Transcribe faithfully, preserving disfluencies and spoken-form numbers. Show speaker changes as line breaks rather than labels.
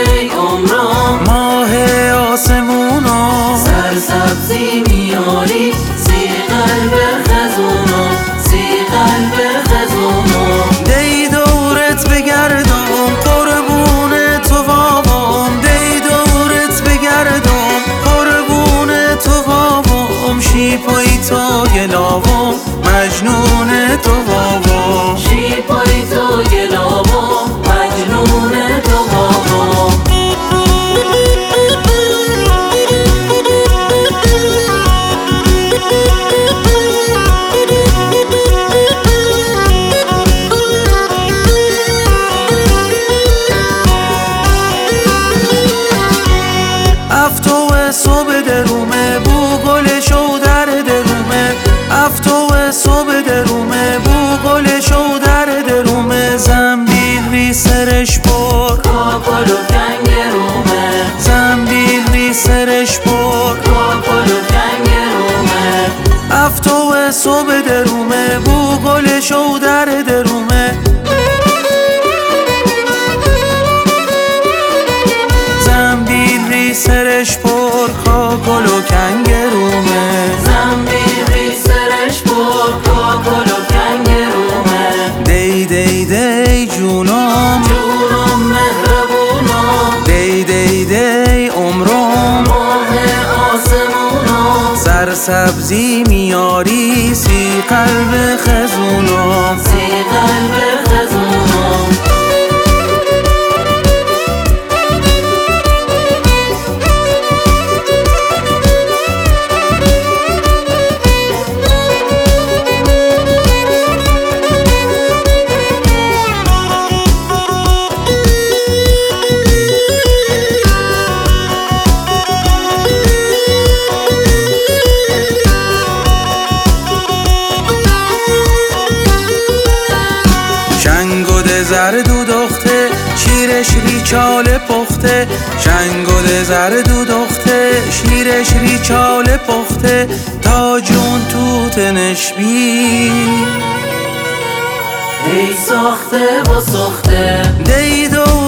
ای عمرم
ماه آسمونا
سرسبزی میاری سی قلب خزونا سی قلب خزونا
دی دورت بگردم قربون تو بابام دی دورت بگردم قربون تو بابام شیپایی تا گلاوم مجنون تو بابام
شیپایی تو گلاوم مجنون تو بابام
افتو صبح درومه بو گل شو در درومه افتو صبح درومه بو گل شو در درومه زنبیل ری سرش بر
کاکل و کنگرومه
زنبیل ری سرش بر
کاکل و کنگرومه
افتو صبح درومه بو گل شو در درومه زنبیل ری سرش پر کاکل و کنگرومه
زنبیل ری سرش پر کاکل و کنگرومه
دی دی دی جونم
جونم مهربونم
دی دی دی عمرم
ماه آسمونم
سرسبزی میاری سی قلب خزونم
سی قلب خزونم
زرد و دخته شیرش ریچال پخته شنگل زرد و دخته شیرش ریچال پخته تا جون تو تنش بی
ای ساخته و سخته
دی دو